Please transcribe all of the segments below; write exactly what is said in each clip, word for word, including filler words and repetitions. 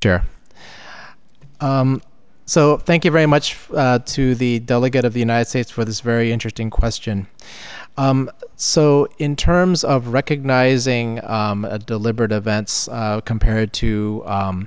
Sure. Um, so thank you very much uh, to the delegate of the United States for this very interesting question. Um, so in terms of recognizing um, uh, deliberate events uh, compared to um,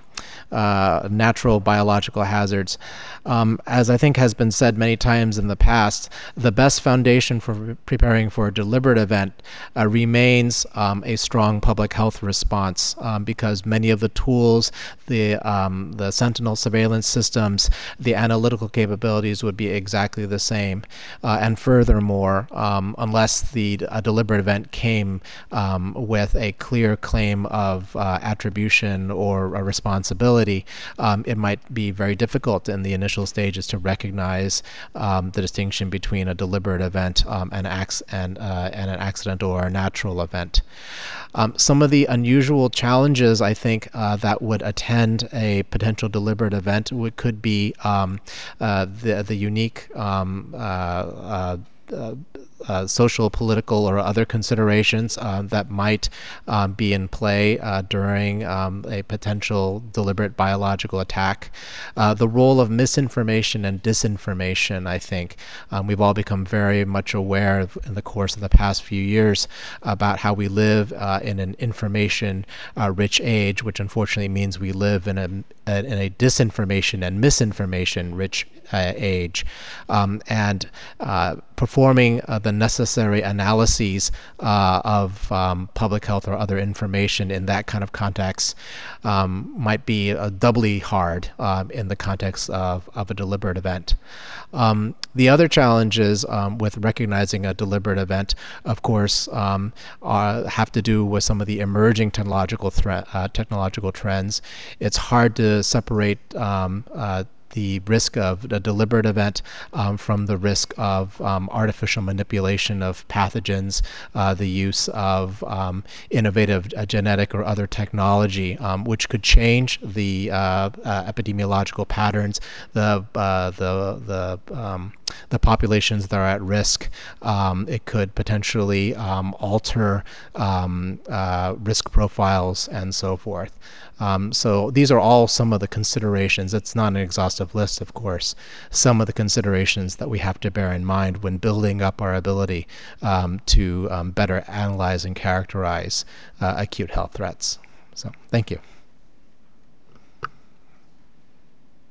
uh, natural biological hazards, um, as I think has been said many times in the past, the best foundation for re- preparing for a deliberate event uh, remains um, a strong public health response, um, because many of the tools, the um, the sentinel surveillance systems, the analytical capabilities would be exactly the same. Uh, and furthermore, um, unless the a deliberate event came um, with a clear claim of uh, attribution or a responsibility, um, it might be very difficult in the initial stages to recognize um, the distinction between a deliberate event um, and, acc- and, uh, and an accidental or a natural event. Um, some of the unusual challenges, I think, uh, that would attend a potential deliberate event would, could be um, uh, the the unique um, uh, uh, uh, uh, social, political, or other considerations uh, that might um, be in play uh, during um, a potential deliberate biological attack. Uh, the role of misinformation and disinformation, I think. Um, we've all become very much aware of, in the course of the past few years about how we live uh, in an information-rich uh, age, which unfortunately means we live in a, in a disinformation and misinformation-rich uh, age. Um, and uh, performing uh, the necessary analyses uh, of um, public health or other information in that kind of context um, might be uh, doubly hard um, in the context of, of a deliberate event. Um, the other challenges um, with recognizing a deliberate event, of course, um, are, have to do with some of the emerging technological threat, uh, technological trends. It's hard to separate um, uh, the risk of a deliberate event um, from the risk of um, artificial manipulation of pathogens, uh, the use of um, innovative uh, genetic or other technology, um, which could change the uh, uh, epidemiological patterns, the uh, the the um, the populations that are at risk. Um, it could potentially um, alter um, uh, risk profiles and so forth. Um, so these are all some of the considerations. It's not an exhaustive list, of course. Some of the considerations that we have to bear in mind when building up our ability um, to um, better analyze and characterize uh, acute health threats. So thank you.